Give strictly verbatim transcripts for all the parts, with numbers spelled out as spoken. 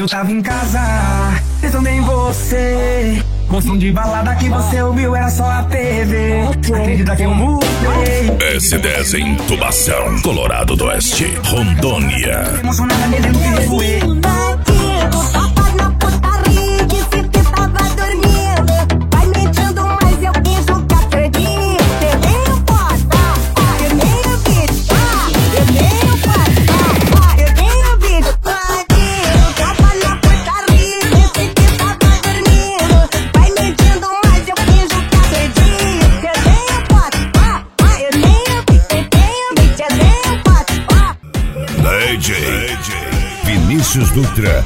Eu tava em casa, pensando em você. Com som de balada que você ouviu era só a T V. Acredita que eu mudei. S dez em Tubação, Colorado do Oeste, Rondônia. Emocionada me lembro que foi. D J Vinícius Dutra.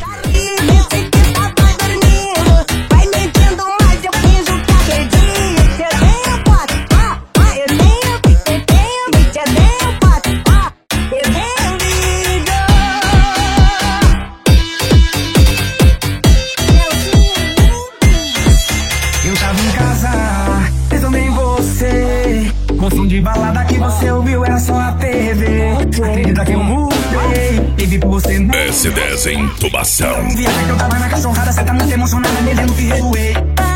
Eu tava em casa, pensando em você. Com som de balada que você ouviu era só a T V. Acredita que eu mudei, baby, por você não. S dez em Tubação. Viagem que eu tava na cachorrada, cê tá muito emocionada, me lembro que revoei.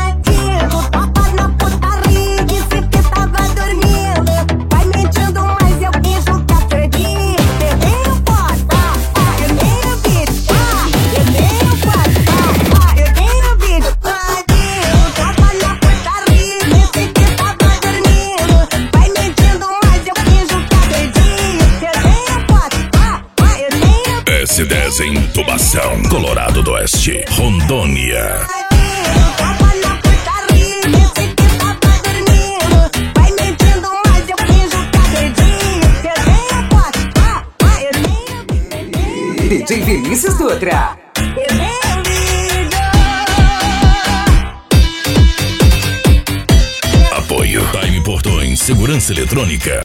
S dez em Tubação, Colorado do Oeste, Rondônia. D J Vinícius Dutra. Apoio Time Portões, Segurança Eletrônica.